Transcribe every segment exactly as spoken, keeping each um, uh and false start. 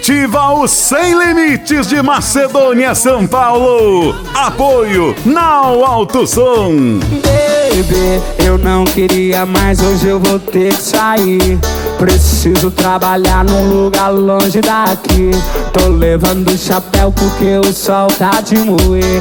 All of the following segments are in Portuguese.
Comitiva Os Sem Limites de Macedônia, São Paulo. Apoio Nau Alto Som. Baby, eu não queria mais, hoje eu vou ter que sair. Preciso trabalhar num lugar longe daqui. Tô levando chapéu porque o sol tá de moer.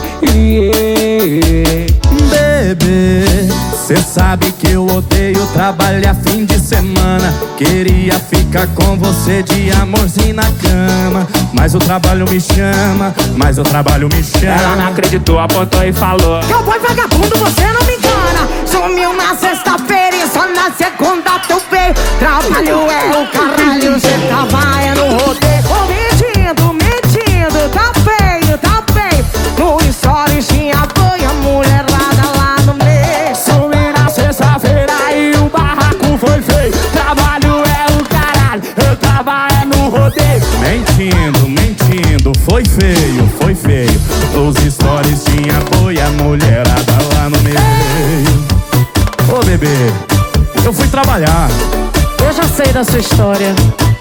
Yeah. Bebê, cê sabe que eu odeio trabalhar fim de semana. Queria ficar com você de amorzinho na cama, mas o trabalho me chama, mas o trabalho me chama. Ela não acreditou, apontou e falou: cowboy vagabundo, você não me engana. Sumiu na sexta-feira e só na segunda tu veio. Trabalho é o caralho, cê tava é no rodeio. Oh, mentindo, mentindo, tá feio, tá feio. No story tinha banha, mulherada lá no meio. Sumi na sexta-feira e o barraco foi feio. Trabalho é o caralho, eu tava é no rodeio. Mentindo, mentindo, foi feio, foi feio. Os stories tinha boia, mulherada lá no meio. Ô bebê, eu fui trabalhar. Eu já sei da sua história.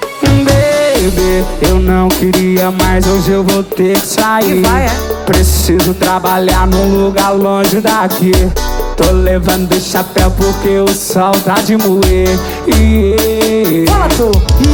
Baby, eu não queria mais, hoje eu vou ter que sair. Que vai, é? Preciso trabalhar num lugar longe daqui. Tô levando chapéu porque o sol tá de moer. Yeah. Fala tu.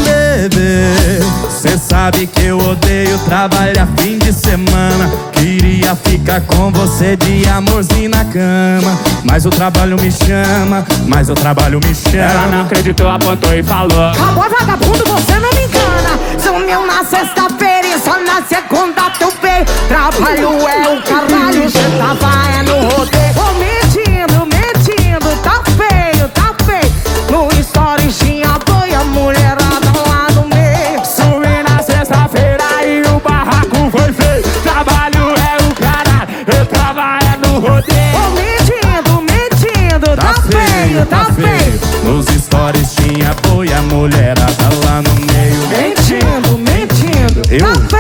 Bebê, cê sabe que eu odeio trabalhar fim de semana. Queria ficar com você de amorzinho na cama, mas o trabalho me chama, mas o trabalho me chama. Ela não acreditou, apontou e falou: cowboy vagabundo, você não me engana. Sumiu na sexta-feira e só na segunda tu veio. Trabalho é o caralho, cê tava é no rodeio. Oh, mentindo, mentindo, tá feio, tá feio. No story tinha banha, mulherada lá no meio. sumi na sexta-feira e o barraco foi feio. Trabalho é o caralho, eu tava é no rodeio. Oh, mentindo, mentindo, tá, tá feio, tá feio. Nos stories tinha boia, mulherada lá no meio. Mentindo, mentindo, Eu? tá feio.